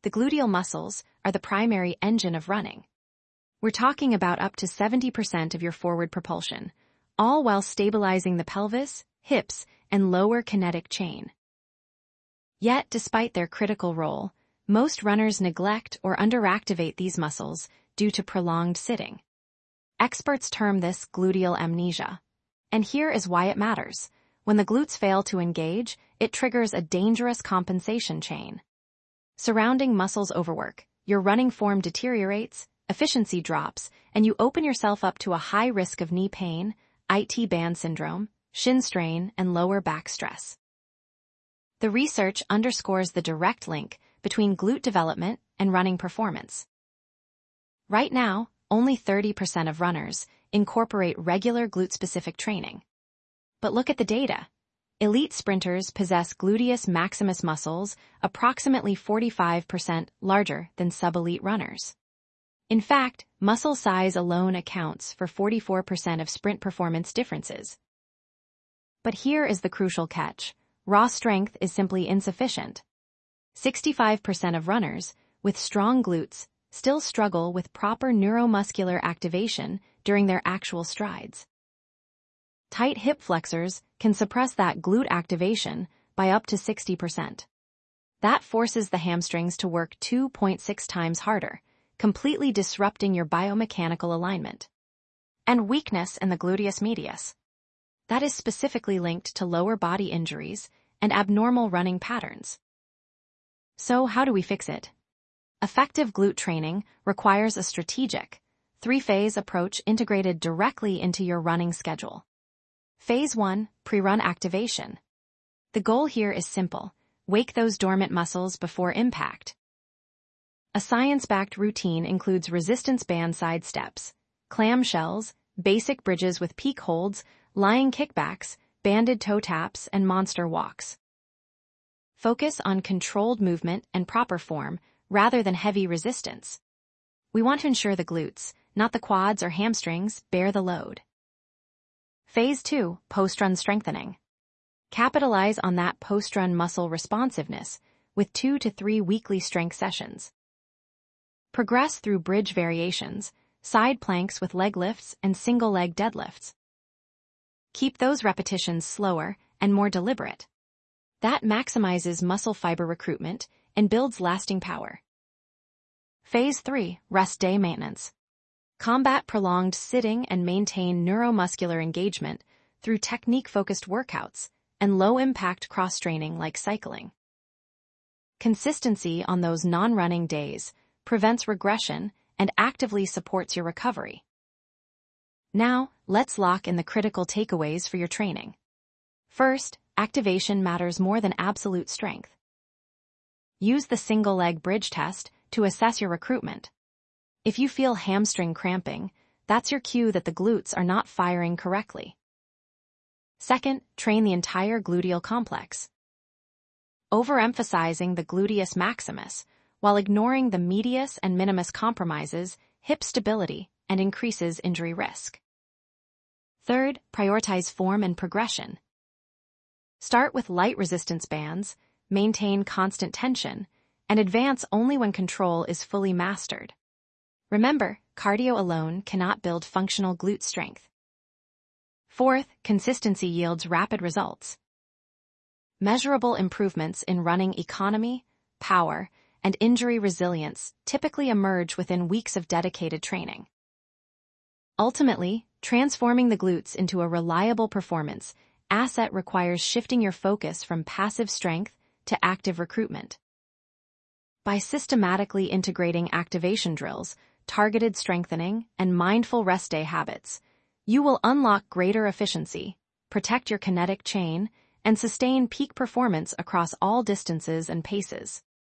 the gluteal muscles are the primary engine of running. We're talking about up to 70% of your forward propulsion, all while stabilizing the pelvis, hips, and lower kinetic chain. Yet, despite their critical role, most runners neglect or underactivate these muscles due to prolonged sitting. Experts term this gluteal amnesia. And here is why it matters. When the glutes fail to engage, it triggers a dangerous compensation chain. Surrounding muscles overwork, your running form deteriorates, efficiency drops, and you open yourself up to a high risk of knee pain, IT band syndrome, shin strain, and lower back stress. The research underscores the direct link between glute development and running performance. Right now, only 30% of runners incorporate regular glute-specific training. But look at the data. Elite sprinters possess gluteus maximus muscles approximately 45% larger than sub-elite runners. In fact, muscle size alone accounts for 44% of sprint performance differences. But here is the crucial catch. Raw strength is simply insufficient. 65% of runners with strong glutes still struggle with proper neuromuscular activation during their actual strides. Tight hip flexors can suppress that glute activation by up to 60%. That forces the hamstrings to work 2.6 times harder, completely disrupting your biomechanical alignment. And weakness in the gluteus medius. That is specifically linked to lower body injuries and abnormal running patterns. So how do we fix it? Effective glute training requires a strategic, three-phase approach integrated directly into your running schedule. Phase 1, pre-run activation. The goal here is simple: wake those dormant muscles before impact. A science-backed routine includes resistance band side steps, clamshells, basic bridges with peak holds, lying kickbacks, banded toe taps, and monster walks. Focus on controlled movement and proper form rather than heavy resistance. We want to ensure the glutes, not the quads or hamstrings, bear the load. Phase 2, post-run strengthening. Capitalize on that post-run muscle responsiveness with 2 to 3 weekly strength sessions. Progress through bridge variations, side planks with leg lifts, and single-leg deadlifts. Keep those repetitions slower and more deliberate. That maximizes muscle fiber recruitment and builds lasting power. Phase 3, rest day maintenance. Combat prolonged sitting and maintain neuromuscular engagement through technique-focused workouts and low-impact cross-training like cycling. Consistency on those non-running days prevents regression and actively supports your recovery. Now, let's lock in the critical takeaways for your training. First, activation matters more than absolute strength. Use the single-leg bridge test to assess your recruitment. If you feel hamstring cramping, that's your cue that the glutes are not firing correctly. Second, train the entire gluteal complex. Overemphasizing the gluteus maximus while ignoring the medius and minimus compromises hip stability and increases injury risk. Third, prioritize form and progression. Start with light resistance bands, maintain constant tension, and advance only when control is fully mastered. Remember, cardio alone cannot build functional glute strength. Fourth, consistency yields rapid results. Measurable improvements in running economy, power, and injury resilience typically emerge within weeks of dedicated training. Ultimately, transforming the glutes into a reliable performance asset requires shifting your focus from passive strength to active recruitment. By systematically integrating activation drills, targeted strengthening, and mindful rest day habits, you will unlock greater efficiency, protect your kinetic chain, and sustain peak performance across all distances and paces.